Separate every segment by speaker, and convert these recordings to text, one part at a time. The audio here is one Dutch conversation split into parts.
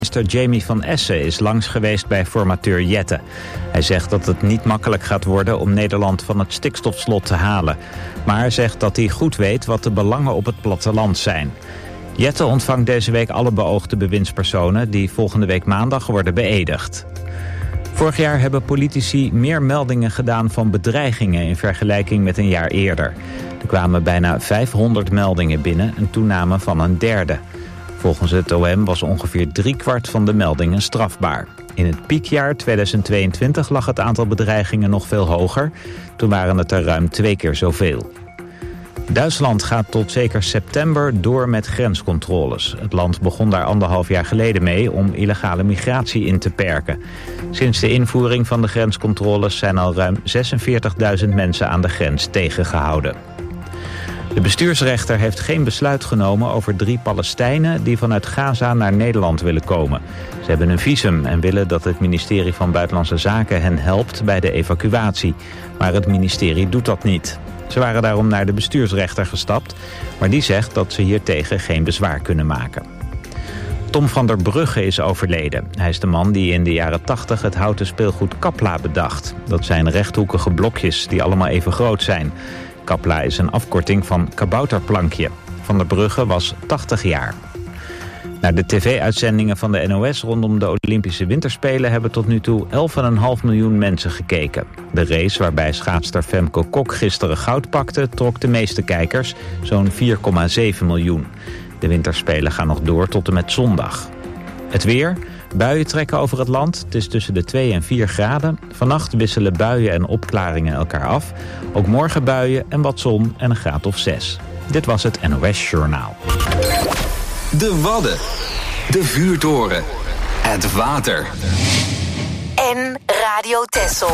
Speaker 1: Minister Jamie van Essen is langs geweest bij formateur Jette. Hij zegt dat het niet makkelijk gaat worden om Nederland van het stikstofslot te halen. Maar hij zegt dat hij goed weet wat de belangen op het platteland zijn. Jette ontvangt deze week alle beoogde bewindspersonen die volgende week maandag worden beëdigd. Vorig jaar hebben politici meer meldingen gedaan van bedreigingen in vergelijking met een jaar eerder. Er kwamen bijna 500 meldingen binnen, een toename van een derde. Volgens het OM was ongeveer 3/4 van de meldingen strafbaar. In het piekjaar 2022 lag het aantal bedreigingen nog veel hoger. Toen waren het er ruim 2 keer zoveel. Duitsland gaat tot zeker september door met grenscontroles. Het land begon daar 1,5 jaar geleden mee om illegale migratie in te perken. Sinds de invoering van de grenscontroles zijn al ruim 46.000 mensen aan de grens tegengehouden. De bestuursrechter heeft geen besluit genomen over 3 Palestijnen die vanuit Gaza naar Nederland willen komen. Ze hebben een visum en willen dat het ministerie van Buitenlandse Zaken hen helpt bij de evacuatie. Maar het ministerie doet dat niet. Ze waren daarom naar de bestuursrechter gestapt, maar die zegt dat ze hiertegen geen bezwaar kunnen maken. Tom van der Brugge is overleden. Hij is de man die in de jaren 80 het houten speelgoed Kapla bedacht. Dat zijn rechthoekige blokjes die allemaal even groot zijn. Kapla is een afkorting van kabouterplankje. Van der Brugge was 80 jaar. Naar de tv-uitzendingen van de NOS rondom de Olympische Winterspelen hebben tot nu toe 11,5 miljoen mensen gekeken. De race waarbij schaatster Femke Kok gisteren goud pakte trok de meeste kijkers, zo'n 4,7 miljoen. De Winterspelen gaan nog door tot en met zondag. Het weer. Buien trekken over het land. Het is tussen de 2 en 4 graden. Vannacht wisselen buien en opklaringen elkaar af. Ook morgen buien en wat zon en een graad of 6. Dit was het NOS Journaal.
Speaker 2: De Wadden. De Vuurtoren. Het water.
Speaker 3: En Radio Texel.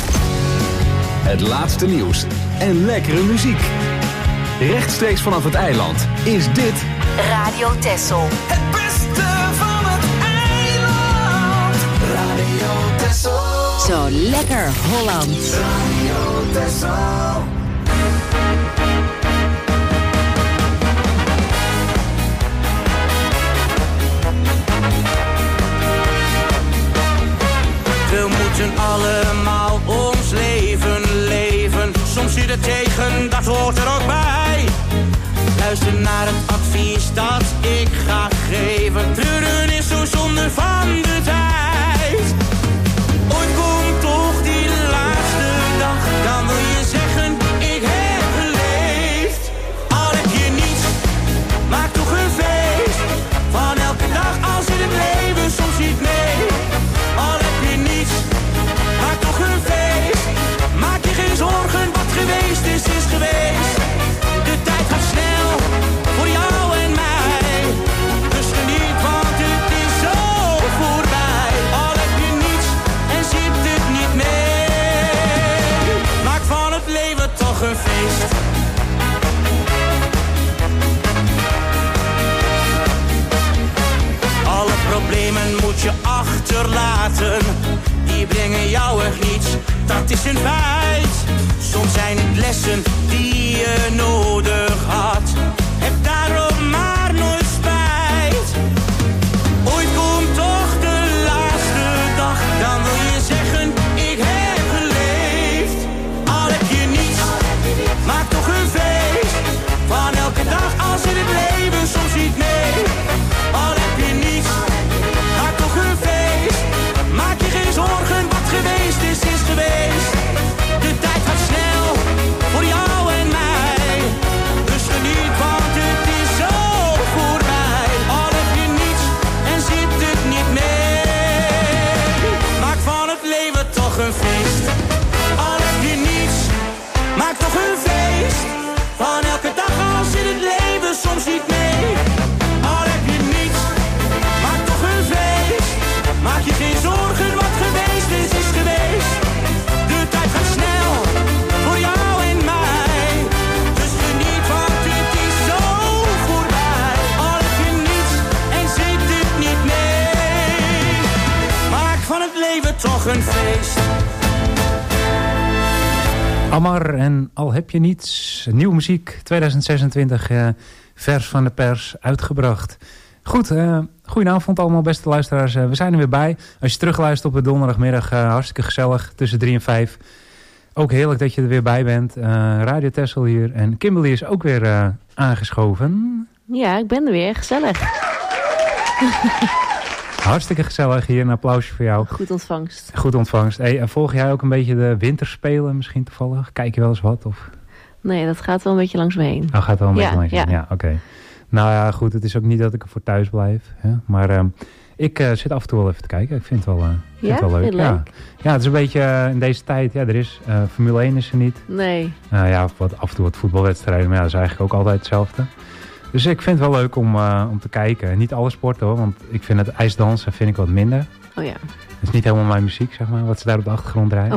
Speaker 2: Het laatste nieuws en lekkere muziek. Rechtstreeks vanaf het eiland is dit
Speaker 3: Radio Texel.
Speaker 4: Het beste van het eiland. Radio Texel.
Speaker 3: Zo lekker Holland.
Speaker 4: Radio Texel.
Speaker 5: We moeten allemaal ons leven leven. Soms zit het tegen, dat hoort er ook bij. Luister naar het advies dat ik ga geven. Treuren is zo zonde van de tijd. Ooit komt toch die laatste dag. Dan wil je zeggen, ik heb geleefd. Al heb je niets, maak toch een feest. Van elke dag als in het leven soms niet mee. Al heb je niets, maak toch een feest. Maak je geen zorgen, wat geweest is geweest. De tijd gaat snel, voor jou en mij. Dus geniet, want het is zo voorbij. Al heb je niets en zit het niet mee. Maak van het leven toch een feest. Alle problemen moet je achterlaten. Die brengen jou echt niets, dat is een feit. Soms zijn het lessen die je nodig had. Heb daarom maar nooit spijt. Ooit komt toch de laatste dag. Dan wil je zeggen, ik heb geleefd. Al heb je niets, maak toch een feest. Van elke dag als in het leven soms niet mee. Al heb je niets, maak toch een feest. Maak je geen zorgen, wat geweest is geweest. De tijd gaat snel, voor jou en mij. Dus geniet, want het is zo voorbij. Al heb je niets en zit het niet mee. Maak van het leven toch een feest. Al heb je niets, maak toch een feest. Van elke dag als in het leven soms niet mee. Al heb je niets, maak toch een feest. Maak je geen zorgen, wat geweest is geweest. De tijd gaat snel, voor jou en mij. Dus geniet, want het is zo voorbij. Al heb je niets en zit het niet mee. Maak van het leven toch een feest.
Speaker 6: Amar en Al heb je niets. Nieuwe muziek, 2026, vers van de pers, uitgebracht. Goed, goedenavond allemaal beste luisteraars. We zijn er weer bij. Als je terugluistert op de donderdagmiddag, hartstikke gezellig tussen 3 en 5. Ook heerlijk dat je er weer bij bent. Radio Texel hier en Kimberly is ook weer aangeschoven.
Speaker 7: Ja, ik ben er weer. Gezellig.
Speaker 6: Hartstikke gezellig. Hier een applausje voor jou.
Speaker 7: Goed ontvangst.
Speaker 6: Goed ontvangst. Hey, volg jij ook een beetje de winterspelen misschien toevallig? Kijk je wel eens wat? Of?
Speaker 7: Nee, dat gaat wel een beetje langs me heen.
Speaker 6: Oh, gaat wel een beetje langs me heen.
Speaker 7: Ja,
Speaker 6: oké. Nou ja, goed. Het is ook niet dat ik er voor thuis blijf. Hè? Maar ik zit af en toe wel even te kijken. Ik vind het wel, leuk. Ja, het is een beetje in deze tijd. Ja, er is Formule 1 is er niet.
Speaker 7: Nee.
Speaker 6: Af en toe wat voetbalwedstrijden. Maar ja, dat is eigenlijk ook altijd hetzelfde. Dus ik vind het wel leuk om te kijken. Niet alle sporten hoor. Want ik vind het ijsdansen vind ik wat minder.
Speaker 7: Oh ja.
Speaker 6: Het is niet helemaal mijn muziek, zeg maar. Wat ze daar op de achtergrond draaien.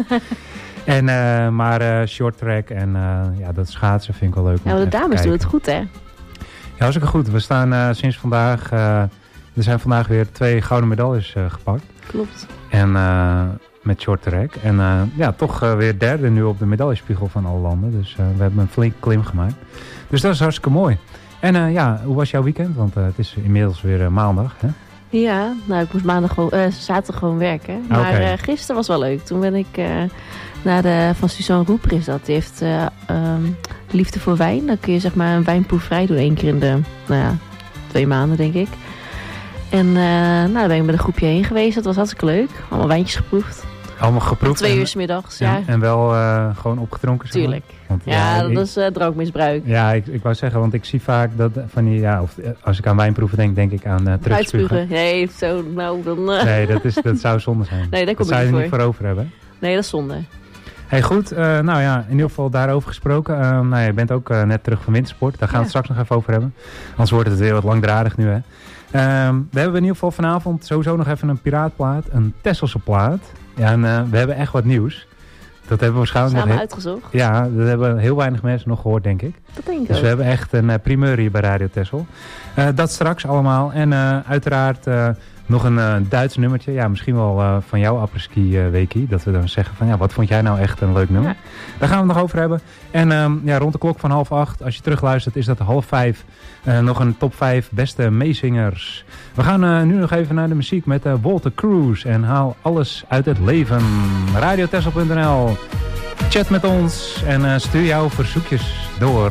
Speaker 6: Oh. Maar short track en dat schaatsen vind ik wel leuk om
Speaker 7: te kijken. Ja, de dames doen het goed hè?
Speaker 6: Ja, hartstikke goed. We staan sinds vandaag... er zijn vandaag weer 2 gouden medailles gepakt.
Speaker 7: Klopt.
Speaker 6: En met short track. En toch weer derde nu op de medaillespiegel van alle landen. Dus we hebben een flink klim gemaakt. Dus dat is hartstikke mooi. En hoe was jouw weekend? Want het is inmiddels weer maandag, hè?
Speaker 7: Ja, nou ik moest zaterdag gewoon werken. Maar gisteren was wel leuk. Toen ben ik naar van Suzanne Roeper is dat. Die heeft liefde voor wijn. Dan kun je zeg maar een wijnproeverij doen 1 keer in de 2 maanden denk ik. En daar ben ik met een groepje heen geweest. Dat was hartstikke leuk. Allemaal wijntjes geproefd.
Speaker 6: Allemaal geproefd?
Speaker 7: 2 uur 's middags, ja.
Speaker 6: En wel gewoon opgedronken?
Speaker 7: Tuurlijk. Want, dat is drankmisbruik.
Speaker 6: Ja, ik wou zeggen, want ik zie vaak dat van die, als ik aan wijnproeven denk ik aan terugspugen.
Speaker 7: Nee, zo, nou dan...
Speaker 6: Nee, dat zou zonde zijn.
Speaker 7: Nee, dat
Speaker 6: zou je er niet voor over hebben.
Speaker 7: Nee, dat is zonde.
Speaker 6: Hey, goed. In ieder geval daarover gesproken. Je bent ook net terug van wintersport. Daar gaan we het straks nog even over hebben. Anders wordt het weer wat langdradig nu, hè. We hebben in ieder geval vanavond sowieso nog even een piraatplaat. Een Tesselse plaat. Ja, en we hebben echt wat nieuws. Dat hebben we waarschijnlijk
Speaker 7: samen uitgezocht.
Speaker 6: Ja, dat hebben heel weinig mensen nog gehoord, denk ik.
Speaker 7: Dat denk ik
Speaker 6: dus
Speaker 7: ook.
Speaker 6: We hebben echt een primeur hier bij Radio Texel. Dat straks allemaal. En uiteraard nog een Duits nummertje. Ja, misschien wel van jouw apres-ski weekie. Dat we dan zeggen van, wat vond jij nou echt een leuk nummer? Ja. Daar gaan we het nog over hebben. En rond de klok van 4:30, als je terugluistert, is dat 4:30. Nog een top 5 beste meezingers. We gaan nu nog even naar de muziek met Walter Cruz. En haal alles uit het leven. RadioTexel.nl. Chat met ons en stuur jouw verzoekjes door.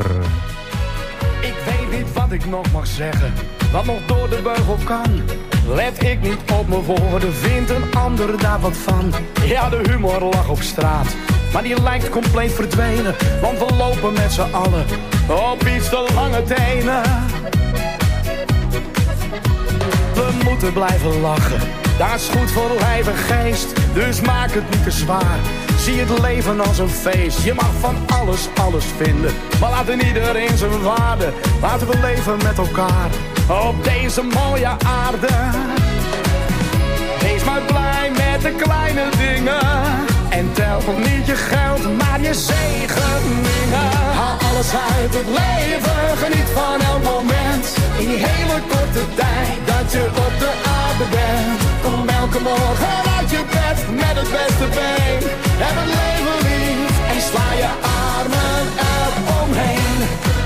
Speaker 8: Ik weet niet wat ik nog mag zeggen, wat nog door de beugel kan. Let ik niet op mijn woorden, vindt een ander daar wat van. Ja, de humor lag op straat, maar die lijkt compleet verdwenen. Want we lopen met z'n allen op iets te lange tenen. We moeten blijven lachen, dat is goed voor lijf en geest. Dus maak het niet te zwaar, zie het leven als een feest. Je mag van alles vinden, maar laat in iedereen zijn waarde. Laten we leven met elkaar op deze mooie aarde. Wees maar blij met de kleine dingen. En tel niet je geld, maar je zegeningen. Haal alles uit het leven, geniet van elk moment. In die hele korte tijd dat je op de aarde bent. Kom elke morgen uit je bed met het beste been. Heb het leven lief en sla je armen eromheen.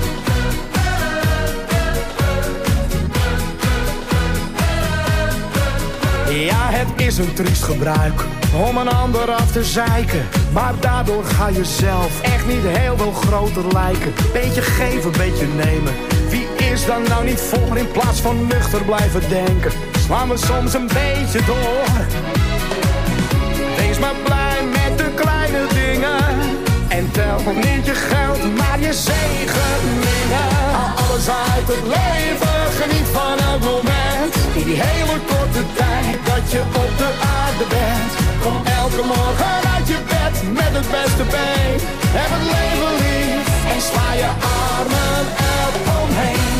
Speaker 8: Ja, het is een triest gebruik om een ander af te zeiken. Maar daardoor ga je zelf echt niet heel veel groter lijken. Beetje geven, beetje nemen. Wie is dan nou niet voor in plaats van nuchter blijven denken? Slaan we soms een beetje door. Wees maar blij met de kleine dingen. En tel niet je geld, maar je zegeningen. Haal alles uit het leven, geniet van elk moment. In die hele korte tijd dat je op de aarde bent. Kom elke morgen uit je bed met het beste been. Heb het leven lief en sla je armen eromheen.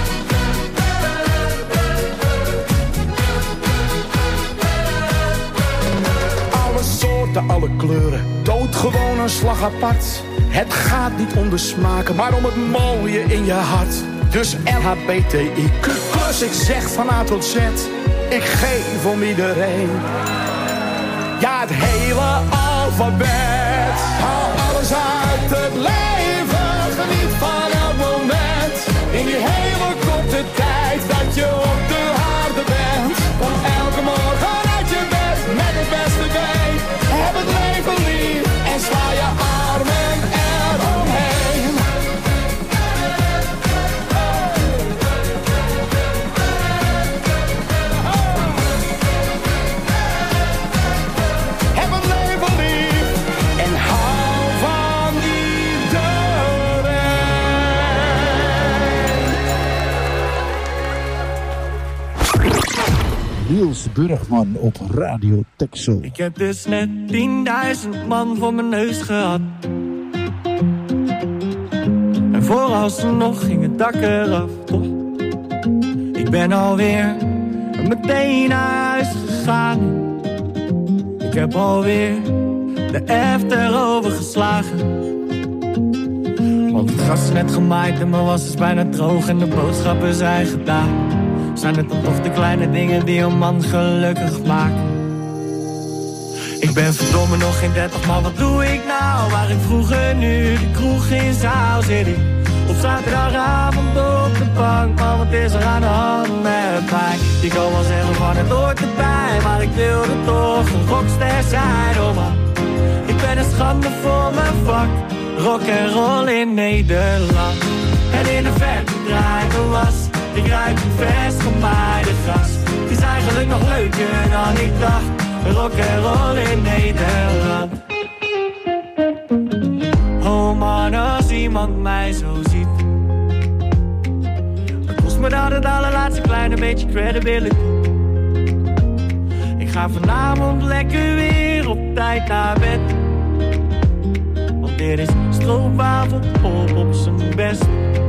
Speaker 8: Alle soorten, alle kleuren, doodgewoon een slag apart. Het gaat niet om de smaken, maar om het mooie in je hart. Dus LHBTIQ+, ik zeg van A tot Z, ik geef om iedereen. Ja, het hele alfabet. Haal alles uit het leven, geniet van elk moment. In die hele korte tijd dat je
Speaker 9: Niels Burgman op Radio Texel.
Speaker 5: Ik heb dus net 10.000 man voor mijn neus gehad. En vooralsnog ging het dak eraf, toch? Ik ben alweer meteen naar huis gegaan. Ik heb alweer de after overgeslagen. Want het gras is net gemaaid en mijn was is bijna droog en de boodschappen zijn gedaan. Zijn het dan toch de kleine dingen die een man gelukkig maken? Ik ben verdomme nog geen 30, maar wat doe ik nou? Waar ik vroeger nu de kroeg in zou zitten. Op zaterdagavond op de bank, maar wat is er aan de hand met mij? Je kan wel zeggen van het hoort erbij, maar ik wilde toch een rockster zijn, oh man. Ik ben een schande voor mijn vak, rock en roll in Nederland. En in de verte draait de was, ik ruik een vers gemaaide gras. Het is eigenlijk nog leuker dan ik dacht, rock en roll in Nederland. Oh man, als iemand mij zo ziet, dan kost me dat het allerlaatste kleine beetje credibility. Ik ga vanavond lekker weer op tijd naar bed, want dit is stroopwafelpop op zijn best.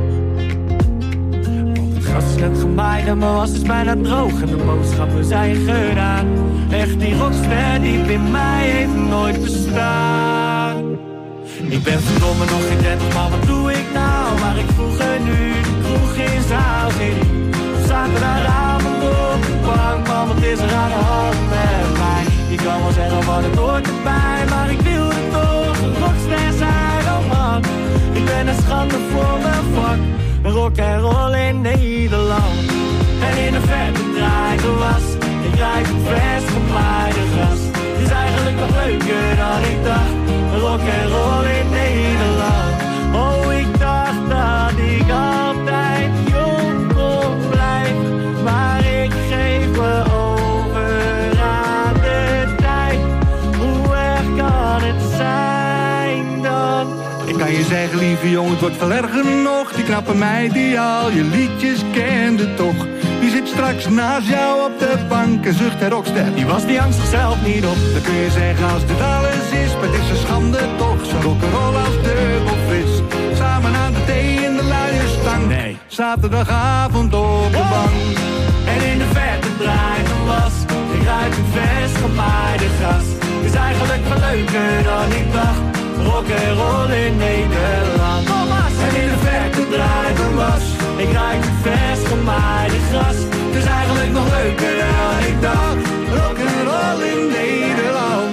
Speaker 5: Want het gras is net gemaaid en mijn was is bijna droog en de boodschappen zijn gedaan. Echt die rockster diep in mij heeft nooit bestaan. Ik ben verdomme nog geen 30, maar wat doe ik nou? Waar ik vroeger nu de kroeg in zou zitten. Op zaterdagavond op de bank, man, wat is er aan de hand met mij? Je kan wel zeggen van het hoort erbij, maar ik wilde toch een rockster zijn, oh man. Ik ben een schande voor mijn vak, rock en roll in Nederland. En in de verte draait de was, ik ruik het vers gemaaide gras. Het is eigenlijk nog leuker dan ik dacht, rock en roll in Nederland. Oh, ik dacht dat ik altijd jong kon blijven, maar ik geef me over aan de tijd. Hoe erg kan het zijn dan?
Speaker 10: Ik kan je zeggen, lieve jongen, het wordt veel erger nog. Die knappe meid die al je liedjes kende toch. Die zit straks naast jou op de bank en zucht en rockster.
Speaker 5: Die was die angst zichzelf niet op.
Speaker 10: Dan kun je zeggen als dit alles is, maar het is een schande toch. Zo'n rock'n'roll als dubbel fris. Samen aan de thee in de luie stang.
Speaker 5: Nee.
Speaker 10: Zaterdagavond op de bank.
Speaker 5: En in de verte draait een was, ik ruik een vers gemaaide gras. Het is eigenlijk veel leuker dan ik dacht, rock en roll in Nederland. En in de verte draait een was, ik ruik een vers gemaaide gras. Het is eigenlijk nog leuker dan ik dacht, rock en roll in Nederland.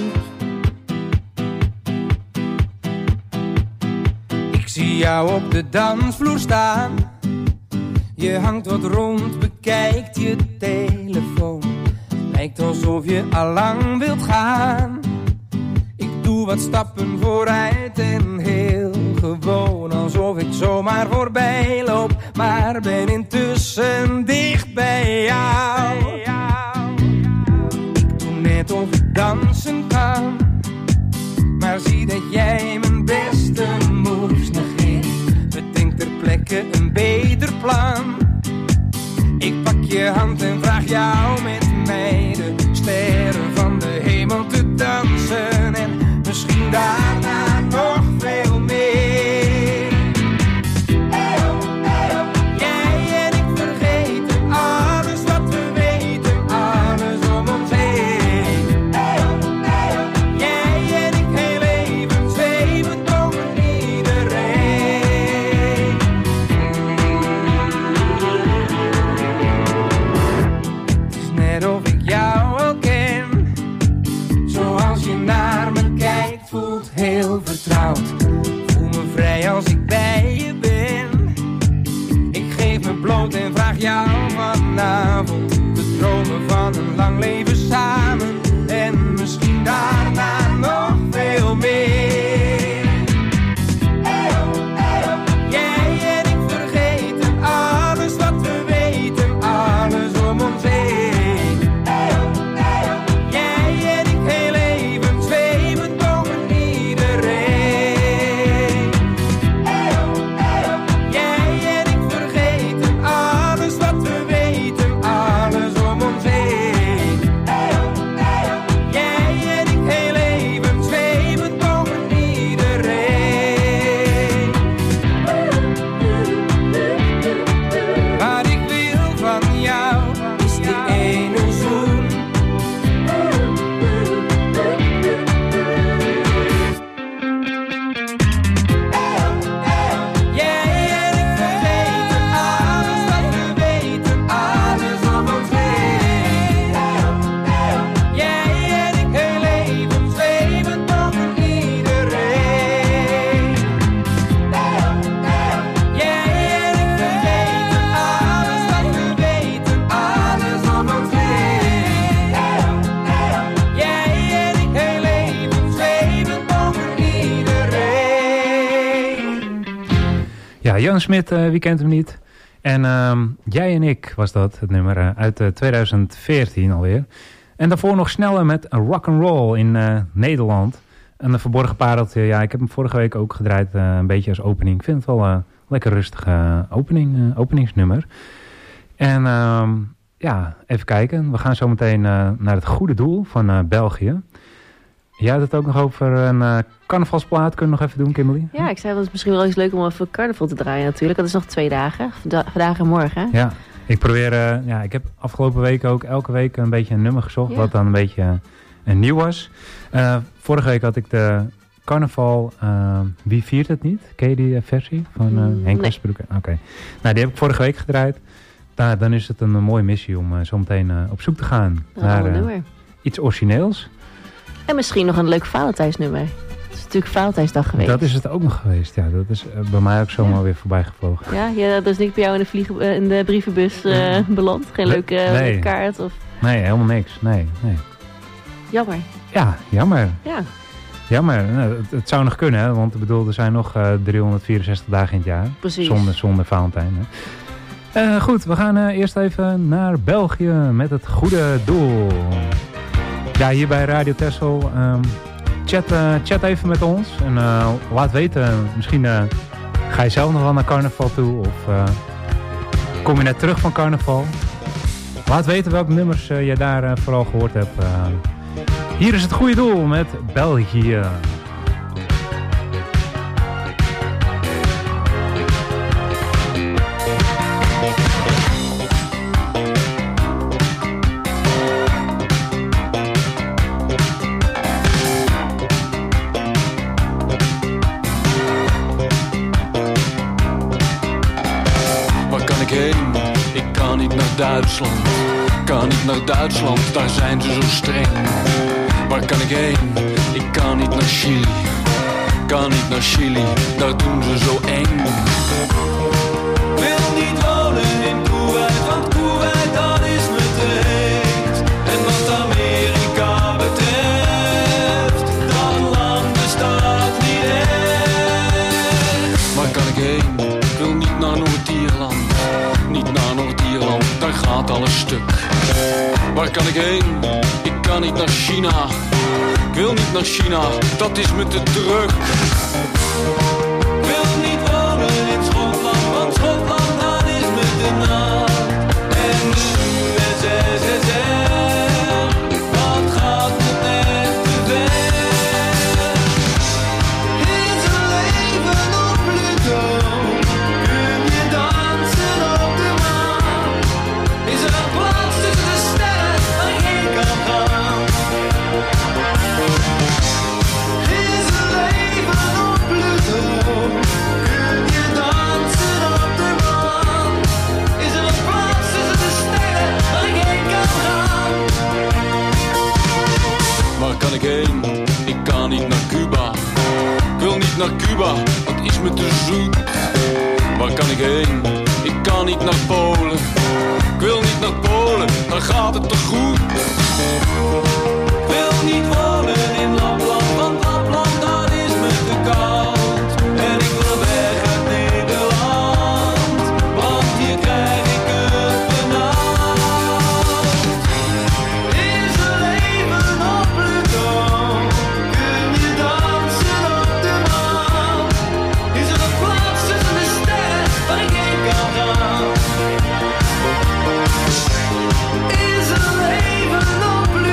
Speaker 11: Ik zie jou op de dansvloer staan. Je hangt wat rond, bekijkt je telefoon. Lijkt alsof je allang wilt gaan. Ik doe wat stappen vooruit en heel gewoon, alsof ik zomaar voorbij loop, maar ben intussen dicht bij jou. Ik doe net of ik dansen kan, maar zie dat jij mijn beste moves negeert. Bedenk ter plekke een beter plan. Ik pak je hand en vraag jou met mij de sterren van de hemel te dansen. En misschien daarna nog veel meer. Eyo, eyo. Jij en ik vergeten alles wat we weten, alles om ons heen. Eyo, eyo. Jij en ik heel even zweven boven iedereen. Het is net
Speaker 6: Ja, Jan Smit, wie kent hem niet? En Jij en ik was dat, het nummer uit 2014 alweer. En daarvoor nog sneller met Rock'n'Roll in Nederland. Een verborgen pareltje. Ja, ik heb hem vorige week ook gedraaid, een beetje als opening. Ik vind het wel een lekker rustige openingsnummer. En ja, even kijken. We gaan zo meteen naar het goede doel van België. Jij had het ook nog over een carnavalsplaat. Kunnen we nog even doen, Kimberly?
Speaker 7: Ja, ik zei dat het misschien wel eens leuk om even carnaval te draaien natuurlijk. Dat is nog 2 dagen. Vandaag en morgen.
Speaker 6: Ja, ik probeer... ik heb afgelopen week ook elke week een beetje een nummer gezocht. Wat dan een beetje nieuw was. Vorige week had ik de carnaval... Wie viert het niet? Ken je die versie van Henk Westbroek? Oké. Nou, die heb ik vorige week gedraaid. Dan is het een mooie missie om zo meteen op zoek te gaan naar iets origineels.
Speaker 7: En misschien nog een leuk Valentijnsnummer. Het is natuurlijk Valentijnsdag geweest.
Speaker 6: Dat is het ook nog geweest, ja. Dat is bij mij ook zomaar weer voorbij gevlogen.
Speaker 7: Ja, dat is niet bij jou in de brievenbus beland? Geen leuke kaart? Of...
Speaker 6: Nee, helemaal niks. Nee.
Speaker 7: Jammer.
Speaker 6: Ja, jammer.
Speaker 7: Ja.
Speaker 6: Jammer. Nou, het zou nog kunnen, hè, want ik bedoel, er zijn nog 364 dagen in het jaar.
Speaker 7: Precies.
Speaker 6: Zonder Valentijn. Hè. Goed, we gaan eerst even naar België met het goede doel. Ja, hier bij Radio Texel. Chat even met ons. En laat weten, misschien ga je zelf nog wel naar carnaval toe. Of kom je net terug van carnaval. Laat weten welke nummers je daar vooral gehoord hebt. Hier is het goede doel met België.
Speaker 12: Duitsland, kan niet naar Duitsland, daar zijn ze zo streng. Waar kan ik heen? Ik kan niet naar Chili, kan niet naar Chili, daar doen ze zo eng. Wil niet wonen in Kuwait, want Kuwait dat is me te heet. En wat Amerika betreft, dat land bestaat niet echt. Waar kan ik heen? Ik wil niet naar Noord-Ierland, niet naar Noord-Ierland, daar gaat alles stuk. Waar kan ik heen? Ik kan niet naar China. Ik wil niet naar China, dat is me te druk. Ik wil niet wonen in Schotland, want Schotland dat is me te nat. En de USSR, wat gaat het echt te ver? Is een leven op Pluto? Kun je dansen op de maan? Is er een plaats tussen de sterren waar ik heen kan gaan? Is een leven op Pluto? Kun je dansen op de maan? Is er een plaats tussen de sterren waar ik heen kan gaan? Waar kan ik heen? Ik kan niet naar Cuba. Ik wil niet naar Cuba, dat is me te zoet. Waar kan ik heen? Ik kan niet naar Polen. Ik wil niet naar Polen, dan gaat het te goed. Ik wil niet wonen in Lapland, want Lapland dat is me te koud. En ik wil weg uit Nederland, want hier krijg ik het benauwd. Is er leven op Pluto? Kun je dansen op de maan? Is er een plaats tussen de sterren waar ik heen kan gaan? Is er leven op Pluto?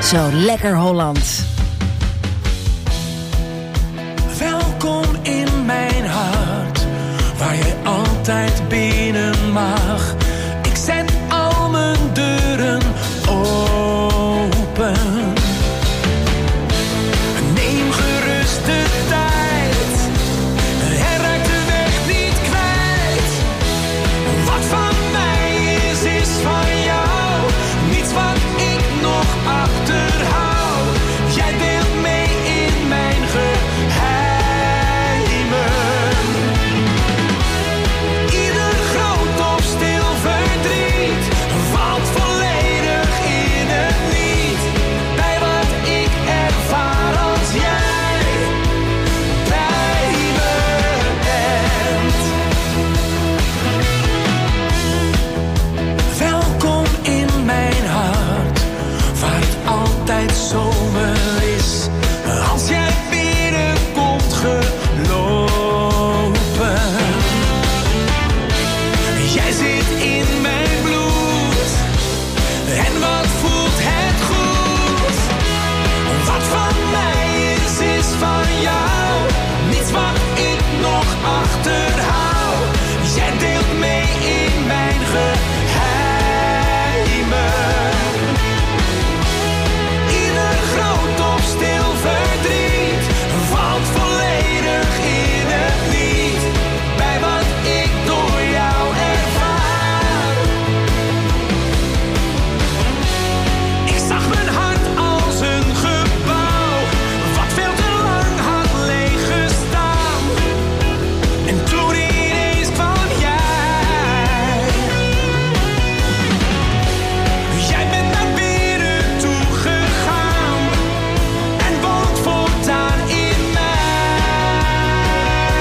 Speaker 3: Zo lekker Holland.
Speaker 5: Welkom in mijn hart, waar je altijd binnen mag. Ik zet al mijn deuren open. Neem gerust de tijd, en raak de weg niet kwijt. Wat van mij is van jou. Niets wat ik nog achterhoud. Jij deelt mee in mijn geheimen. Ieder groot of stil verdriet valt volledig in het niet. Bij wat ik ervaar als jij bij me bent. Welkom in mijn hart, waar het altijd zomer is. Als jij binnenkomt gelopen. Jij zit in mijn bloed. En wat voelt het goed. Wat van mij is van jou. Niets wat ik nog achterhoud. Jij deelt mee in mijn geheimen. Ieder groot of stil verdriet valt volledig in het niet. Bij wat ik door jou ervaar. Ik zag mijn hart als een gebouw, wat veel te lang had leeg gestaan. En toen ineens kwam jij. Jij bent naar binnen toe gegaan en woont voortaan in mij.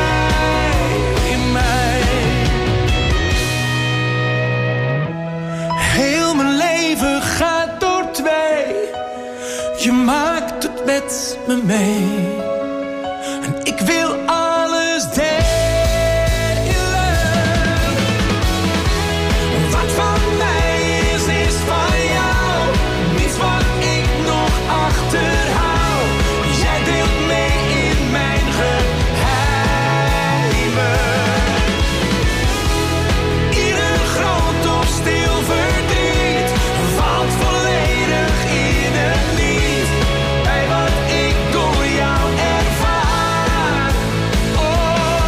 Speaker 5: Heel mijn leven gaat door twee. Je maakt het met me mee. En ik wil alles delen. Wat van mij is van jou. Niets wat ik nog achterhoud. Jij deelt mee in mijn geheimen. Ieder groot of stil verdriet valt volledig in het niet. Bij wat ik door jou ervaar. Oh, oh,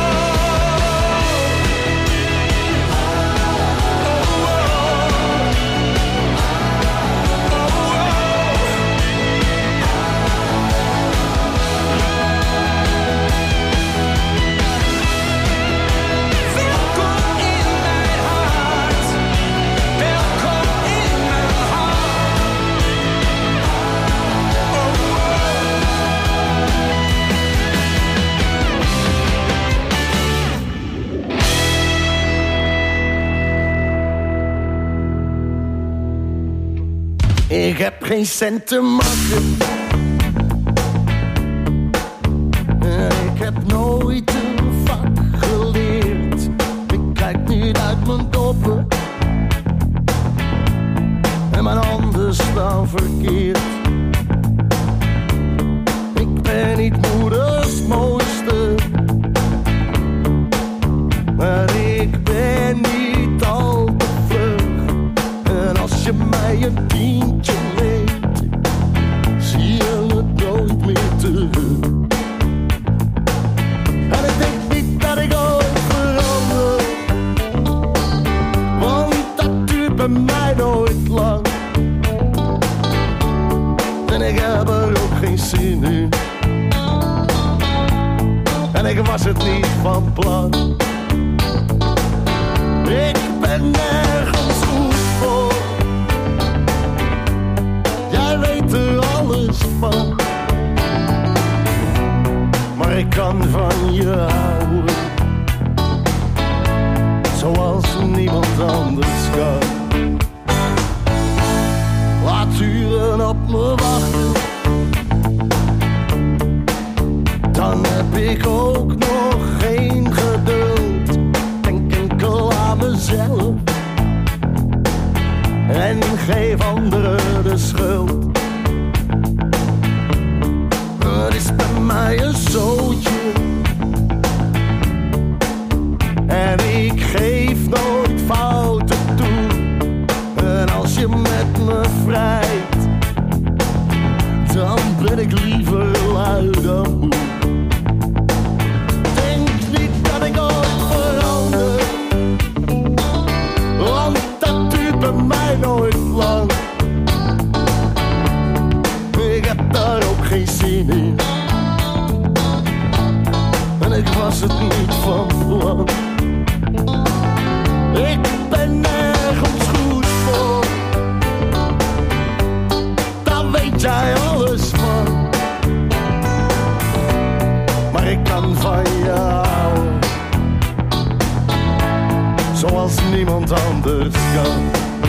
Speaker 5: welkom in mijn hart. Welkom in mijn
Speaker 13: Ik heb geen cent te makken. Ik heb nooit een vak geleerd. Ik kijk niet uit mijn doppen. En mijn handen staan verkeerd. Ik ben niet moeders mooiste. Maar ik ben niet al te vlug. En als je mij een tientje leent, zie je het nooit meer terug. En ik denk niet dat ik ooit verander, want dat duurt bij mij nooit lang. En ik heb er ook geen zin in. En ik was het niet van plan. Ik ben nergens goed voor. Jij weet er alles van. Maar ik kan van je houden, zoals niemand anders kan. Laat uren op me wachten, dan heb ik ook nog geen geduld. Denk enkel aan mezelf en geef anderen de schuld. En ik was het niet van plan. Ik ben nergens goed voor. Daar weet jij alles van. Maar ik kan van je houden. Zoals niemand anders kan.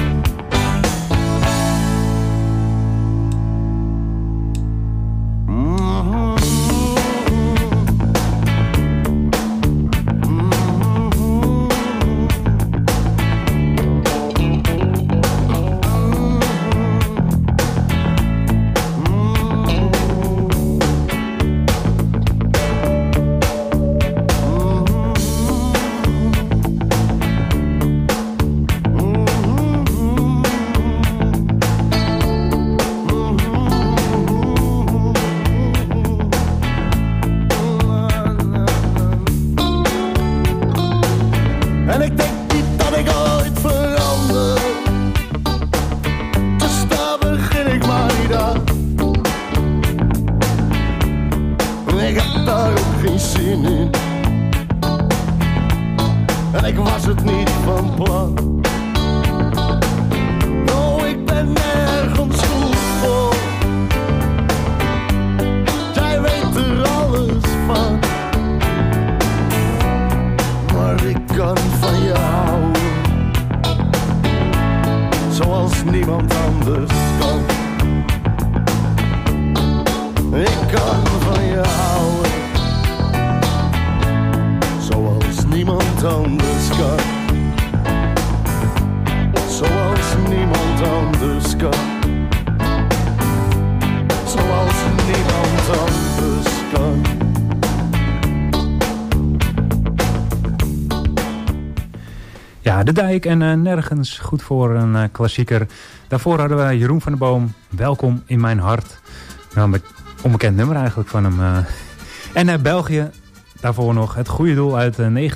Speaker 6: De Dijk en nergens goed voor een klassieker. Daarvoor hadden we Jeroen van der Boom, Welkom in mijn hart. Nou, een onbekend nummer eigenlijk van hem. En België, daarvoor nog Het Goede Doel uit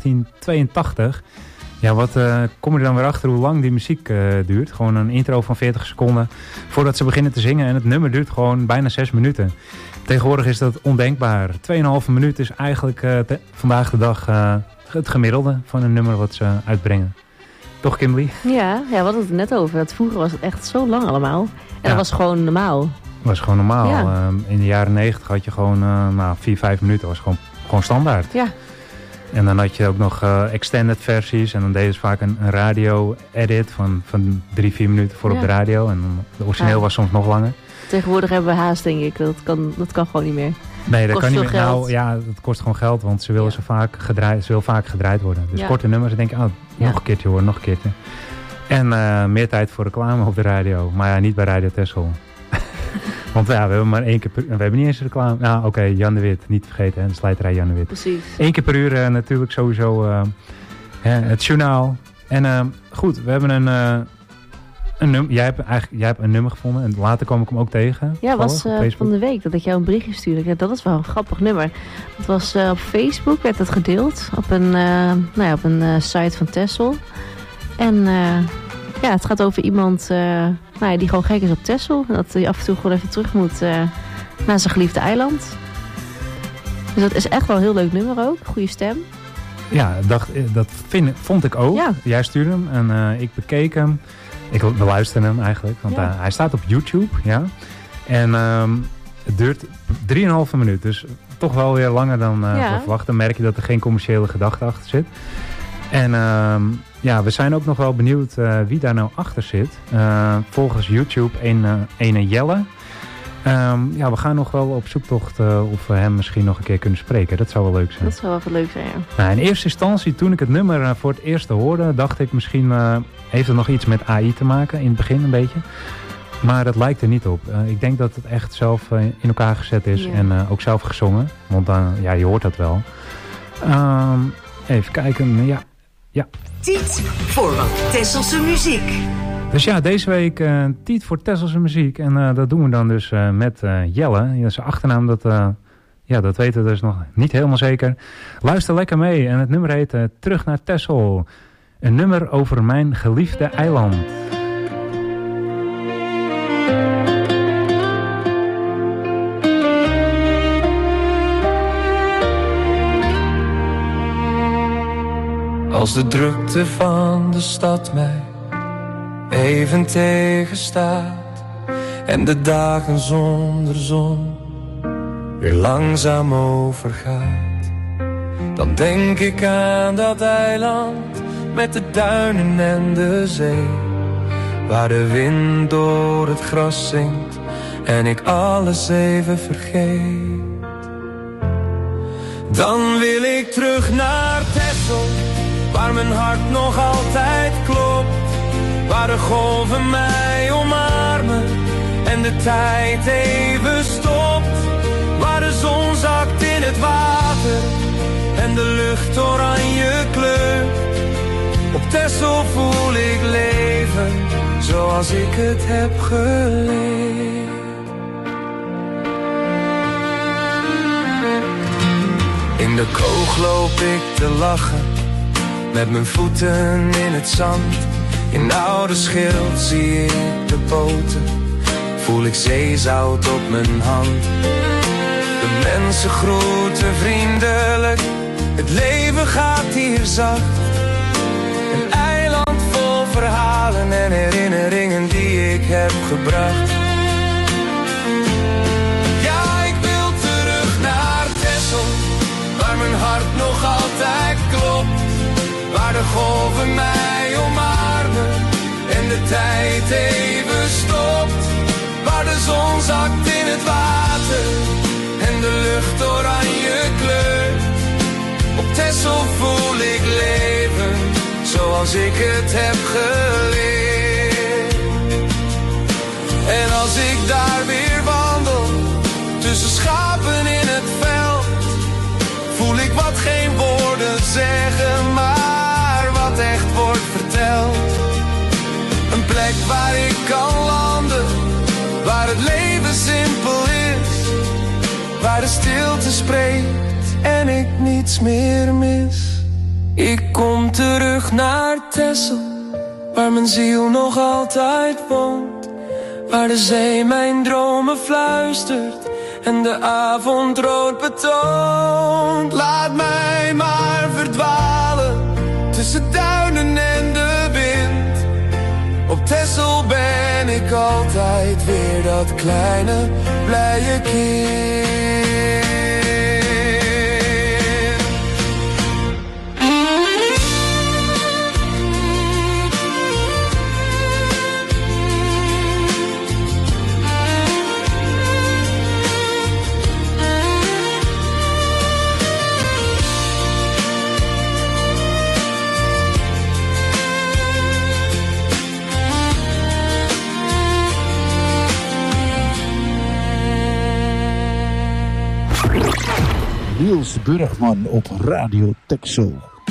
Speaker 6: 1982. Ja, wat kom je er dan weer achter hoe lang die muziek duurt? Gewoon een intro van 40 seconden voordat ze beginnen te zingen. En het nummer duurt gewoon bijna 6 minuten. Tegenwoordig is dat ondenkbaar. 2,5 minuut is eigenlijk vandaag de dag het gemiddelde van een nummer wat ze uitbrengen. Toch, Kimberly?
Speaker 7: Ja, we hadden het er net over. Dat vroeger was het echt zo lang allemaal. En dat was gewoon normaal.
Speaker 6: Dat was gewoon normaal. Ja. In de jaren 90 had je gewoon 4-5 minuten. Dat was gewoon standaard. Ja. En dan had je ook nog extended versies. En dan deden ze vaak een radio-edit van 3-4 minuten voor op de radio. En de origineel was soms nog langer.
Speaker 7: Tegenwoordig hebben we haast, denk ik. Dat kan gewoon niet meer.
Speaker 6: Nee, dat kan niet meer. Nou ja, dat kost gewoon geld, want ze willen vaak gedraaid worden. Dus korte nummers, dan denk ik, nog een keertje hoor, nog een keertje. En meer tijd voor reclame op de radio. Maar ja, niet bij Radio Texel. Want ja, we hebben maar 1 keer we hebben niet eens reclame. Nou oké, Jan de Wit, niet vergeten, hè, de slijterij Jan de Wit.
Speaker 7: Precies.
Speaker 6: 1 keer per uur natuurlijk sowieso het journaal. En goed, we hebben een nummer. Jij hebt een nummer gevonden en later kwam ik hem ook tegen.
Speaker 7: Ja, was van de week dat ik jou een berichtje stuurde. Dat is wel een grappig nummer. Het was op Facebook, werd het gedeeld op een site van Texel. En het gaat over iemand die gewoon gek is op Texel. Dat hij af en toe gewoon even terug moet naar zijn geliefde eiland. Dus dat is echt wel een heel leuk nummer ook. Goede stem.
Speaker 6: Ja, dat vond ik ook. Ja. Jij stuurde hem en ik bekeek hem. Ik beluisterde hem eigenlijk, want hij staat op YouTube, ja. En het duurt 3,5 minuut, dus toch wel weer langer dan we verwachten. Dan merk je dat er geen commerciële gedachte achter zit. En we zijn ook nog wel benieuwd wie daar nou achter zit. Volgens YouTube een Jelle. We gaan nog wel op zoektocht of we hem misschien nog een keer kunnen spreken. Dat zou wel leuk zijn.
Speaker 7: Dat zou wel wat leuk zijn, ja.
Speaker 6: Nou, in eerste instantie, toen ik het nummer voor het eerst hoorde, dacht ik misschien heeft het nog iets met AI te maken. In het begin een beetje. Maar dat lijkt er niet op. Ik denk dat het echt zelf in elkaar gezet is en ook zelf gezongen. Want je hoort dat wel. Even kijken, ja.
Speaker 3: Tijd voor wat Tesselse muziek.
Speaker 6: Dus ja, deze week tijd voor Tesselse muziek. En dat doen we dan dus met Jelle. Ja, zijn achternaam, dat weten we dus nog niet helemaal zeker. Luister lekker mee. En het nummer heet Terug naar Texel. Een nummer over mijn geliefde eiland.
Speaker 11: Als de drukte van de stad mij even tegenstaat en de dagen zonder zon weer langzaam overgaat, dan denk ik aan dat eiland met de duinen en de zee, waar de wind door het gras zingt en ik alles even vergeet. Dan wil ik terug naar Texel, waar mijn hart nog altijd klopt, waar de golven mij omarmen en de tijd even stopt, waar de zon zakt in het water en de lucht oranje kleurt. Op Texel voel ik leven zoals ik het heb geleerd. In de koog loop ik te lachen, met mijn voeten in het zand. In de oude schild zie ik de poten, voel ik zeezout op mijn hand. De mensen groeten vriendelijk, het leven gaat hier zacht. Een eiland vol verhalen en herinneringen die ik heb gebracht. Ja, ik wil terug naar Texel, waar mijn hart nog altijd klopt, waar de golven mij omarmen en de tijd even stopt, waar de zon zakt in het water en de lucht oranje kleurt. Op Texel voel ik leven zoals ik het heb geleerd. En als ik daar weer wandel, tussen schapen in het veld, voel ik wat geen woorden zeggen, maar wat echt wordt verteld. Een plek waar ik kan landen, waar het leven simpel is, waar de stilte spreekt en ik niets meer mis. Ik kom terug naar Texel, waar mijn ziel nog altijd woont, waar de zee mijn dromen fluistert en de avond rood betoont. Laat mij maar verdwalen tussen duinen en de wind. Op Texel ben ik altijd weer dat kleine blije kind.
Speaker 9: Niels Burgman op Radio Texel.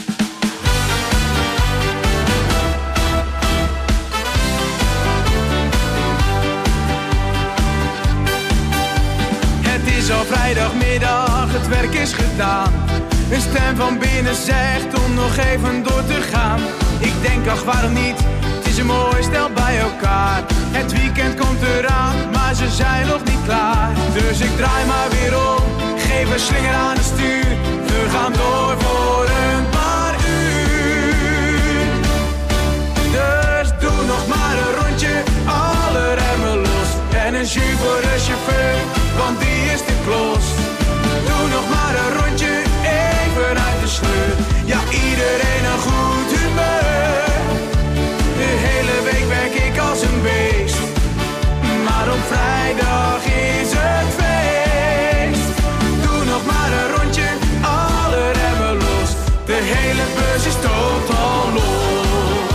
Speaker 14: Het is al vrijdagmiddag, het werk is gedaan. Een stem van binnen zegt om nog even door te gaan. Ik denk, ach waarom niet, het is een mooi stel bij elkaar. Het weekend komt eraan, maar ze zijn nog niet klaar. Dus ik draai maar weer om, geef een slinger aan het stuur. We gaan door voor een paar uur. Dus doe nog maar een rondje, alle remmen los. En een jus voor de chauffeur, want die is de klos. Doe nog maar een rondje, even uit de sleur. Ja, iedereen een goed humeur. De hele week werk ik als een beest, maar op vrijdag is het feest. Doe nog maar een rondje, alle remmen los. De hele bus is totaal los.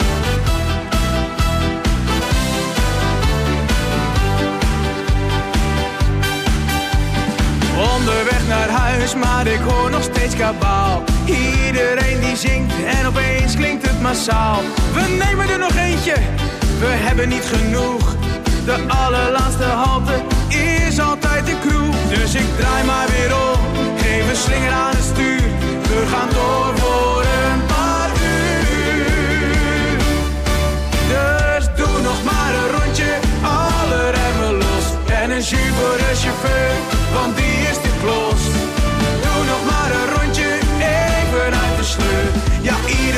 Speaker 14: Onderweg naar huis, maar ik hoor nog steeds kabaal. Iedereen die zingt en opeens klinkt het massaal. We nemen er nog eentje, we hebben niet genoeg. De allerlaatste halte is altijd de kroeg. Dus ik draai maar weer om, geef een slinger aan het stuur. We gaan door voor een paar uur. Dus doe nog maar een rondje, alle remmen los. En een jus voor de chauffeur, want die is de klos. Doe nog maar een rondje, even uit de sleur. Ja, iedereen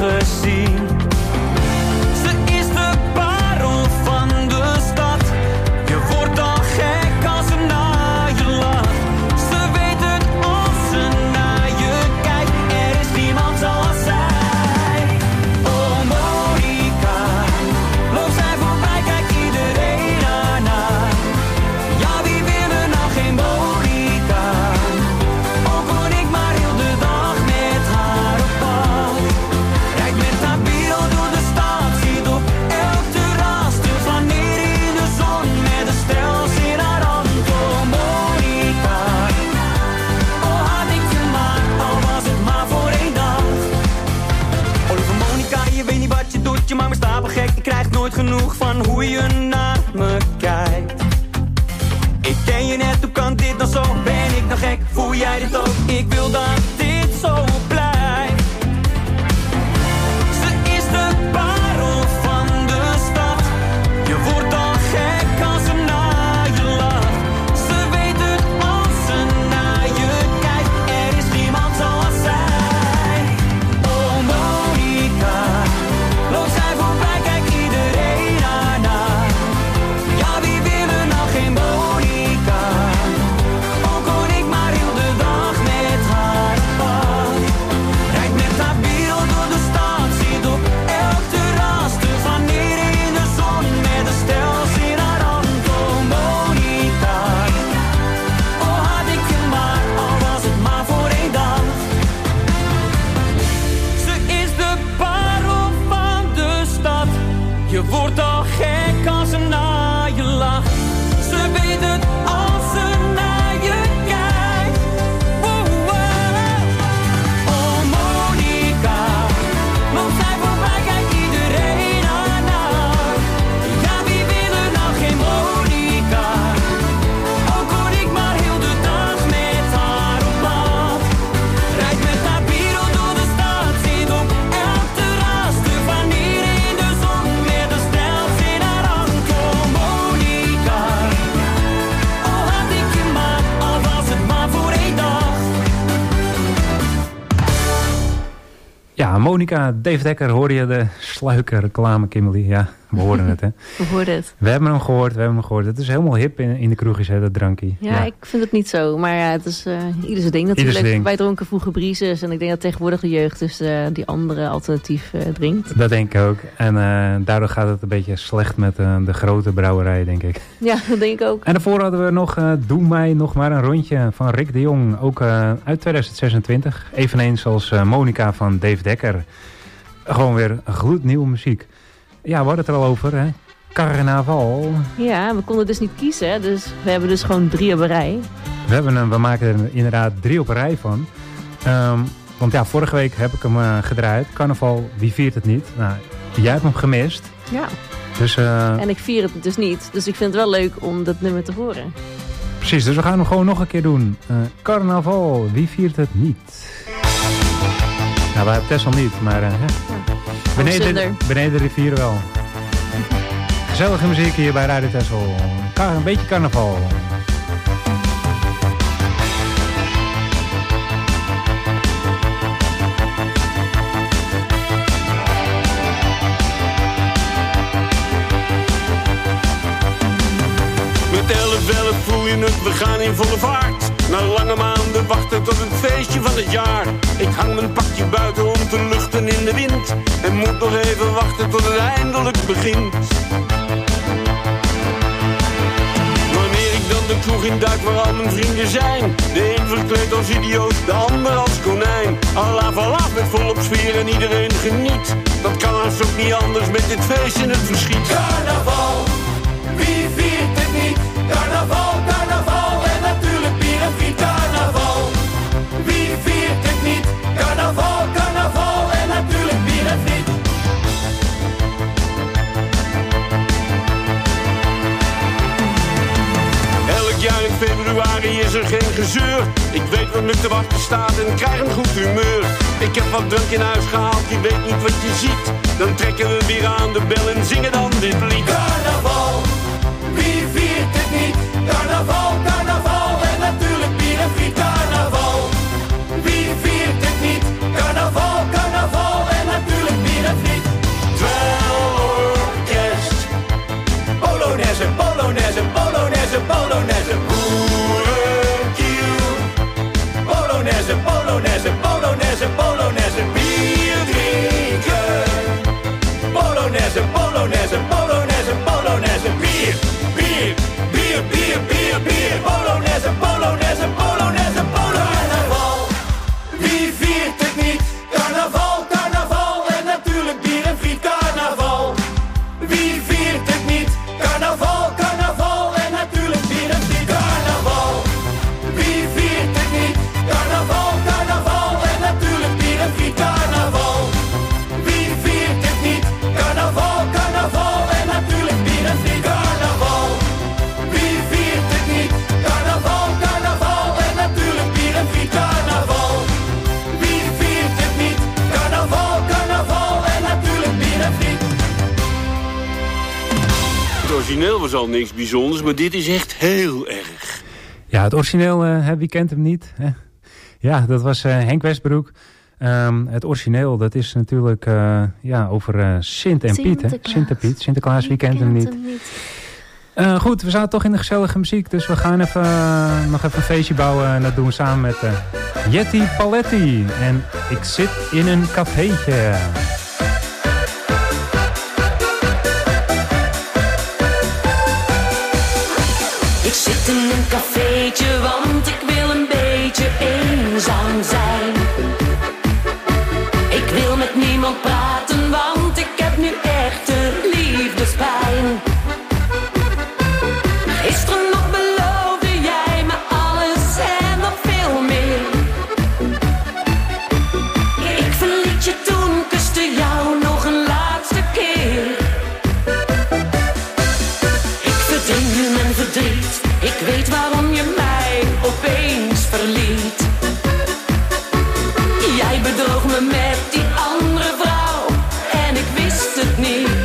Speaker 5: gezien. Ze is de parel van de stad. Je wordt al gek als ze naar je lacht. Ze weet het als ze naar je kijkt. Er is niemand zoals zij. Oh Monica, loopt zij voorbij, kijkt iedereen ernaar. Ja, wie wil er nou geen Monica? Ook kon ik maar heel de dag met haar op pad. Rijdt met haar bio door de stad, ziet op elk terras te flaneren in de zon met een stels in haar hand. Oh Monica, oh had ik je maar, al was het maar voor één dag. Oh lieve Monica, je weet niet wat je doet, je maakt me stapelgek. Ik krijg nooit genoeg van hoe je naar me kijkt. Ik ken je net, hoe kan dit dan zo? Ben ik dan gek? Voel jij dit ook? Ik wil dat dit zo blijft. Ze is de parel van de stad. Je wordt al gek als ze naar je lacht. Ze weet het als ze naar je kijkt. Er is niemand zoals zij. Oh Monica, loopt zij voorbij, kijkt iedereen ernaar. Ja, wie wil er nou geen Monica? Ook kon ik maar heel de dag met haar op pad. Rijdt met haar bio door de stad, ziet op elk terras te flaneren in de zon met een stels in haar hand. Oh Monica, oh had ik je maar, al was het maar voor één dag. Ze is de parel van de stad. Je wordt al gek als ze naar je lacht. Ze weet het als ze naar je kijkt. Wow, wow. Oh Monica, loopt zij voorbij, kijkt iedereen ernaar. Ja, wie wil er nou geen Monica? Ook kon ik maar heel de dag met haar op pad. Rijdt met haar bio door de stad, zit op elk terras te flaneren in de zon met een stels in haar hand. Oh Monica, oh had ik je maar, al was het maar voor één dag.
Speaker 6: Ja, Monica, Dave Dekker, hoorde je de sluiker-reclame, Kimberly? Ja, we hoorden het, hè?
Speaker 7: We hoorden het.
Speaker 6: We hebben hem gehoord. Het is helemaal hip in de kroegjes, hè, dat drankje.
Speaker 7: Ja, ik vind het niet zo. Maar ja, het is ieder zijn ding natuurlijk.
Speaker 6: ding.
Speaker 7: Wij dronken vroeger briezes. En ik denk dat tegenwoordig de jeugd dus die andere alternatief drinkt.
Speaker 6: Dat denk ik ook. En daardoor gaat het een beetje slecht met de grote brouwerij, denk ik.
Speaker 7: Ja, dat denk ik ook.
Speaker 6: En daarvoor hadden we nog Doe mij nog maar een rondje van Rick de Jong. Ook uit 2026. Eveneens als Monica van Dave Dekker. Gewoon weer gloednieuwe muziek. Ja, we hadden het er al over, hè. Carnaval.
Speaker 7: Ja, we konden dus niet kiezen. Hè? Dus we hebben dus gewoon 3 op een rij.
Speaker 6: We maken er inderdaad 3 op een rij van. Want ja, vorige week heb ik hem gedraaid. Carnaval, wie viert het niet? Nou, jij hebt hem gemist.
Speaker 7: Ja.
Speaker 6: Dus,
Speaker 7: en ik vier het dus niet. Dus ik vind het wel leuk om dat nummer te horen.
Speaker 6: Precies, dus we gaan hem gewoon nog een keer doen. Carnaval, wie viert het niet? Nou, wij hebben Tessel niet, maar beneden de rivier wel. Gezellige muziek hier bij Radio Tessel. Een beetje carnaval.
Speaker 12: Met 11 voel je het, we gaan in volle vaart. Na lange maanden wachten tot het feestje van het jaar. Ik hang mijn pakje buiten om te luchten in de wind. En moet nog even wachten tot het eindelijk begint. Wanneer ik dan de kroeg in duik waar al mijn vrienden zijn. De een verkleed als idioot, de ander als konijn. Allah verlaat met volop sfeer en iedereen geniet. Dat kan haast ook niet anders met dit feest in het verschiet.
Speaker 4: Carnaval, wie viert het niet? Carnaval, carnaval en natuurlijk bier en friet. Carnaval, wie viert het niet? Carnaval, carnaval en natuurlijk bier en friet.
Speaker 12: Elk jaar in februari is er geen gezeur. Ik weet wat me te wachten staat en krijg een goed humeur. Ik heb wat drank in huis gehaald, je weet niet wat je ziet. Dan trekken we weer aan de bel en zingen dan dit lied.
Speaker 4: Carnaval, wie viert het niet? Carnaval, carnaval en natuurlijk bier en friet. Carnaval, wie viert het niet? Carnaval, carnaval en natuurlijk
Speaker 15: origineel was al niks bijzonders, maar dit is echt heel erg.
Speaker 6: Ja, het origineel, wie kent hem niet? Hè? Ja, dat was Henk Westbroek. Het origineel, dat is natuurlijk over Sint en Piet. Hè? Sint en Piet, Sinterklaas, wie kent hem niet? Goed, we zaten toch in de gezellige muziek, dus we gaan nog even een feestje bouwen. En dat doen we samen met Jetty Paletti. En ik zit in een cafeetje.
Speaker 16: Ik zit in een cafeetje, want ik wil een beetje eenzaam zijn. Ik wil met niemand praten, want ik heb nu echt de liefdespijn. Gisteren nog beloofde jij me alles en nog veel meer. Ik verliet je toen, kuste jou nog een laatste keer. Ik verdring nu mijn verdriet, ik weet waarom je mij opeens verliet. Jij bedroog me met die andere vrouw en ik wist het niet.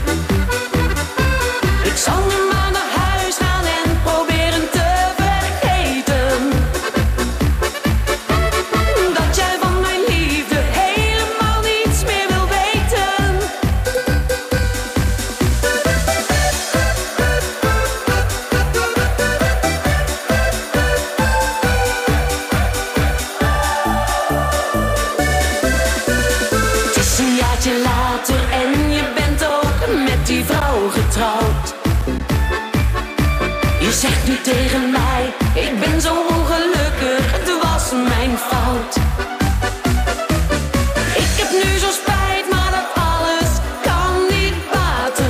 Speaker 16: Ik zal nu maar naar huis gaan en proberen te vergeten dat jij van mijn liefde helemaal niets meer wil weten. Het is een jaartje later en je bent ook met die vrouw getrouwd. Je zegt nu tegen mij, ik ben zo ongelukkig, het was mijn fout. Ik heb nu zo spijt, maar dat alles kan niet baten.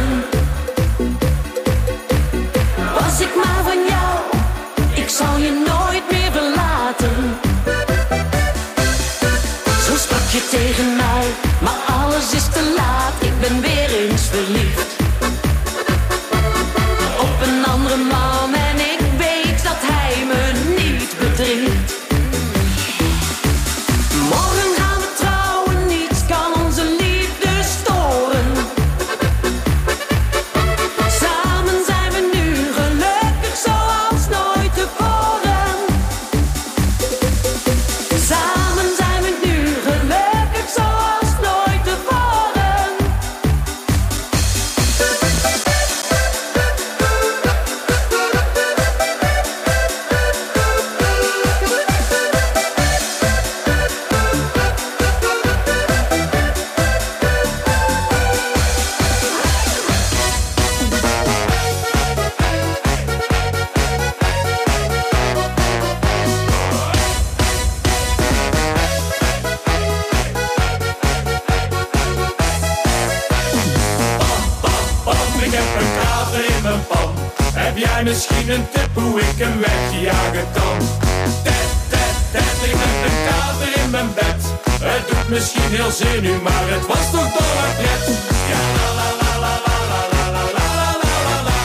Speaker 16: Was ik maar van jou, ik zal je nooit meer verlaten. Zo sprak je tegen mij, maar alles is te laat, ik ben weer eens verliefd op een andere man en ik weet dat hij me niet bedriegt. Morgen gaan we trouwen, niets kan onze liefde storen. Samen zijn we nu gelukkig zoals nooit tevoren. Samen zijn we nu gelukkig zoals nooit tevoren.
Speaker 4: Ik heb een kater in mijn pan. Heb jij misschien een tip hoe ik hem wegjagen kan? Ik heb een kater in mijn bed. Het doet misschien heel zenuw, maar het was toch dolle pret. Ja, la la la la la la la la la la la.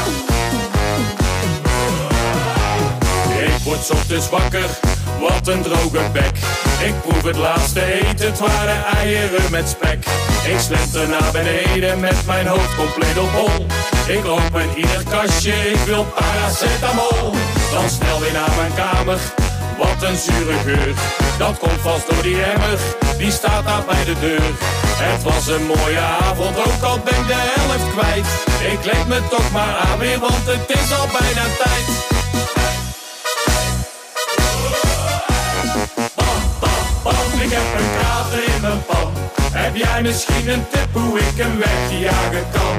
Speaker 4: Ik word 's ochtends wakker, wat een droge bek. Ik proef het laatste eten, het waren eieren met spek. Ik slenter naar beneden met mijn hoofd compleet op hol. Ik open ieder kastje, ik wil paracetamol. Dan snel weer naar mijn kamer, wat een zure geur. Dat komt vast door die emmer, die staat daar bij de deur. Het was een mooie avond, ook al ben ik de helft kwijt. Ik leg me toch maar aan weer, want het is al bijna tijd. Ik heb een kater in mijn pan. Heb jij misschien een tip hoe ik hem wegjagen kan?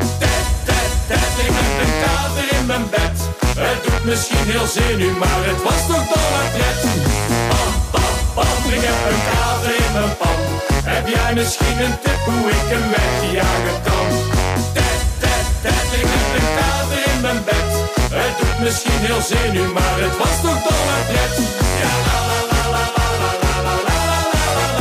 Speaker 4: Ik heb een kater in mijn bed. Het doet misschien heel zenuw, maar het was toch dolle pret. Ik heb een kater in mijn pan. Heb jij misschien een tip hoe ik hem wegjagen kan? Ik heb een kater in mijn bed. Het doet misschien heel zenuw, maar het was toch dolle pret. Ja, la la la la la la la la la la la.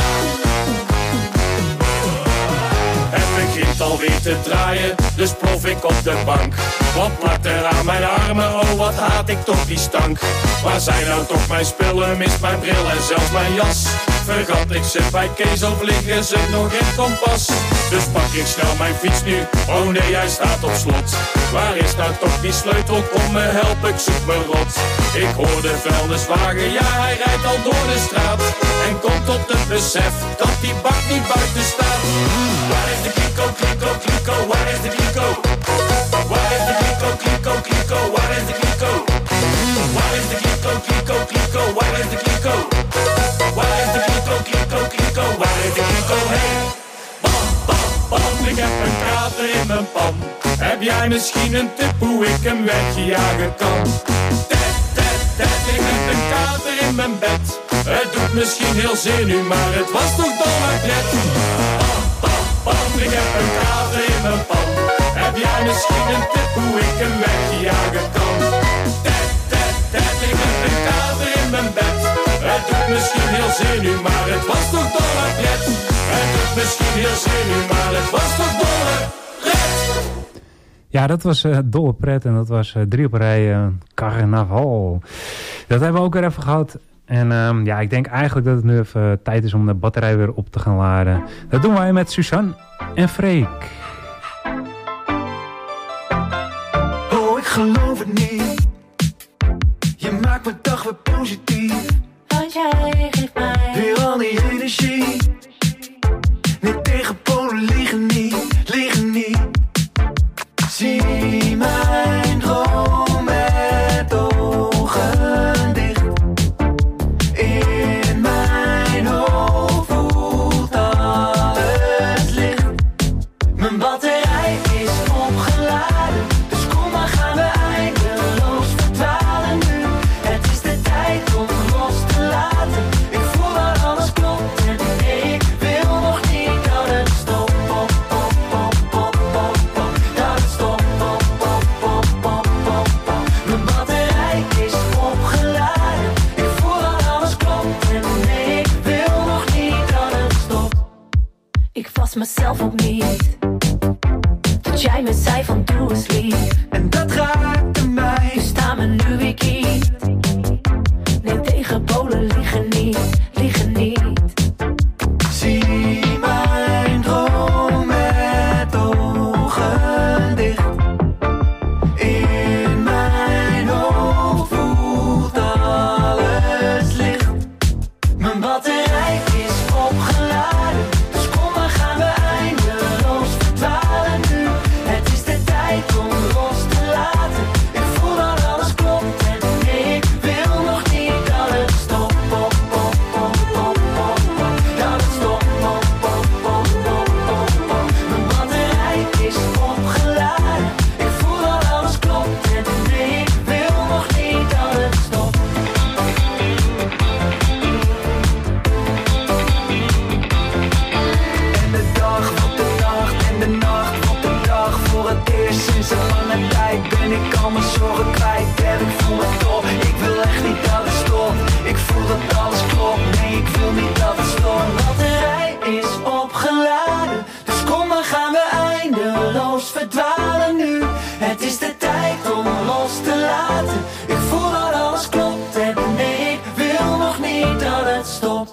Speaker 4: Het begint alweer te draaien, dus plof ik op de bank. Wat plakt er aan mijn armen, oh wat haat ik toch die stank. Waar zijn nou toch mijn spullen, mist mijn bril en zelfs mijn jas. vergat ik ze bij Kees of liggen ze nog in kompas. Dus pak ik snel mijn fiets nu, oh nee hij staat op slot. Waar is nou toch die sleutel, kom me help ik zoek me rot. Ik hoor de vuilniswagen, ja hij rijdt al door de straat. En komt tot het besef dat die bak niet buiten staat. Waar is de kliko, kliko, kliko, waar is de kliko? Waar is de kliko, kliko, kliko, waar is de kliko? Waar is de kliko, kliko, kliko, waar is de kliko? Waar is de kliko, kliko, kliko, waar is de kliko, hey? Bam, bam, bam, ik heb een kater in mijn pan. Heb jij misschien een tip hoe ik hem wegjagen kan? Ted, ted, ted, ik heb een kater in mijn bed. Het doet misschien heel zenuw, maar het was toch dollar pret. Bam, bam, bam, ik heb een kater in mijn pan. Heb jij misschien een tip hoe ik hem wegjagen kan? Ted, ted, ted, ik heb een kater in mijn bed. Het doet misschien heel zenuw, maar het was toch dollar pret. Het doet misschien heel zenuw, maar het was toch dollar pret.
Speaker 6: Ja, dat was dolle pret en dat was 3 op een rij carnaval. Dat hebben we ook weer even gehad. En ja, ik denk eigenlijk dat het nu even tijd is om de batterij weer op te gaan laden. Dat doen wij met Suzanne en Freek.
Speaker 8: Oh, ik geloof het niet. Je maakt mijn dag weer positief.
Speaker 16: Want jij geeft mij
Speaker 8: weer al die energie. Nee, tegen Polen liggen niet, liggen niet. Zie mijn droom met ogen dicht. In mijn hoofd voelt alles licht. Mijn batterij is opgeladen, dus kom maar gaan we eindeloos verdwalen nu. Het is de tijd om los te laten. Ik voel dat alles klopt en ik wil nog niet dat het stopt. Pop, pop, pop, pop, pop, pop. Dat het stopt. Pop, pop, pop, pop, pop, pop. Mijn batterij is opgeladen. Ik voel dat alles klopt en ik wil nog niet dat het stopt. Ik was mezelf ook niet. Dat jij me zei van doe eens lief. En dat raakte mij. Dus sta me nu weer kiet. Nee, tegen Polen liggen niet, liggen niet. Zie mijn droom met ogen dicht. In mijn hoofd voelt alles licht. Mijn batterij is opgeladen, dus kom maar gaan we eindeloos verdwalen nu. Het is de tijd om los te laten. Ik voel dat alles klopt en ik wil nog niet dat het stopt. Pop, pop, pop, pop, pop, pop. Dat het stopt. Pop, pop, pop, pop, pop, pop. Mijn batterij is opgeladen. Ik voel dat alles klopt en ik wil nog niet dat het stopt. En de dag wordt de nacht en de nacht wordt de dag. Voor het eerst sinds een lange tijd ben ik al mijn zorgen kwijt. En ik voel het top, ik wil echt niet dat het stopt. Ik voel dat alles klopt, nee ik wil niet dat het stopt. Mijn batterij is opgeladen, dus kom maar gaan we eindeloos verdwalen nu. Het is de tijd om los te laten. Ik voel dat alles klopt en ik wil nog niet dat het stopt.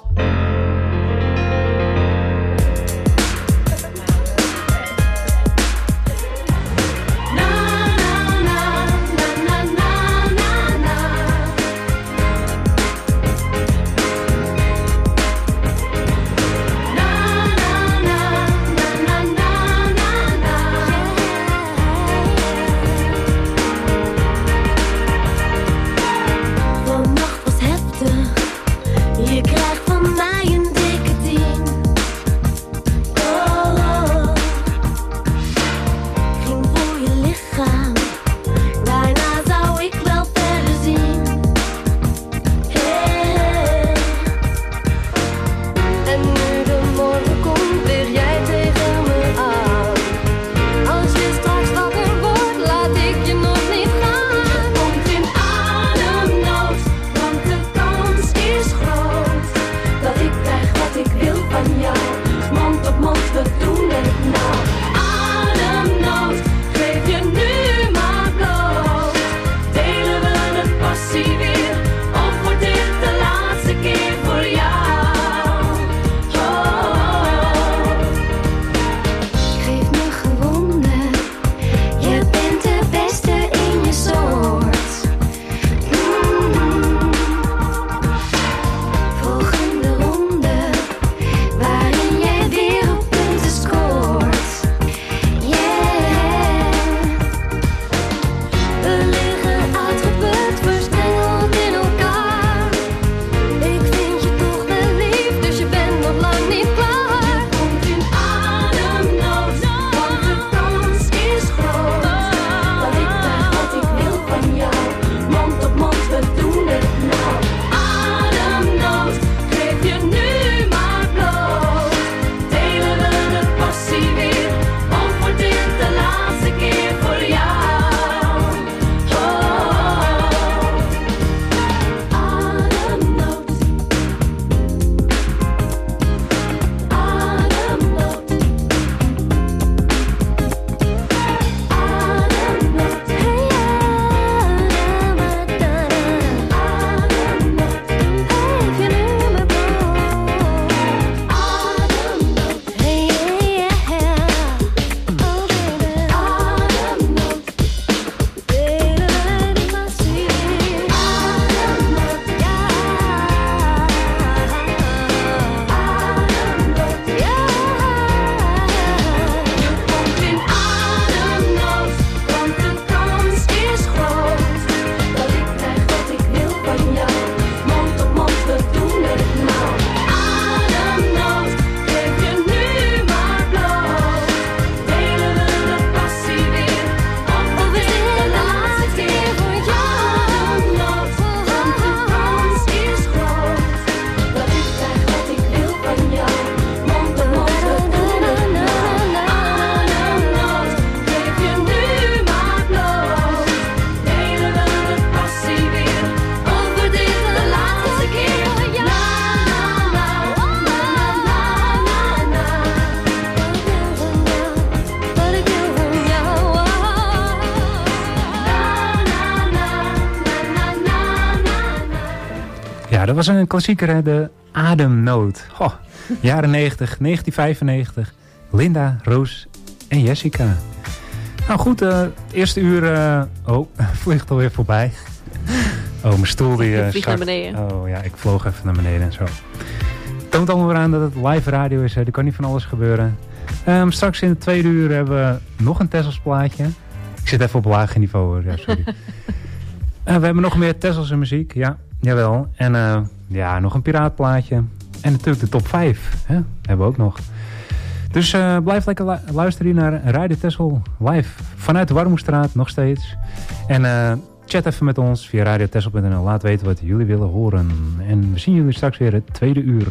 Speaker 6: Ja, dat was een klassieker, hè? De Ademnood. Goh, jaren 90, 1995. Linda, Roos en Jessica. Nou goed, het eerste uur... vliegt alweer voorbij. Oh, mijn stoel die...
Speaker 7: vliegt naar beneden.
Speaker 6: Oh ja, ik vloog even naar beneden en zo. Het toont allemaal weer aan dat het live radio is. Er kan niet van alles gebeuren. Straks in het tweede uur hebben we nog een Tessels plaatje. Ik zit even op lager niveau hoor. Ja, sorry. We hebben nog meer Tesselse muziek. Ja, jawel. En nog een piraatplaatje. En natuurlijk de top 5. Hè? Hebben we ook nog. Dus blijf lekker luisteren naar Radio Texel live. Vanuit de Warmoestraat nog steeds. En chat even met ons via radiotexel.nl. Laat weten wat jullie willen horen. En we zien jullie straks weer het tweede uur.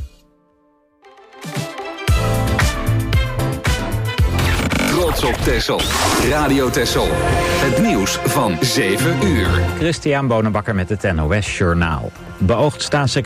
Speaker 2: Trots op Texel. Radio Texel. Het nieuws van 7 uur.
Speaker 1: Christian Bonenbakker met het NOS Journaal. Beoogd staatssecretaris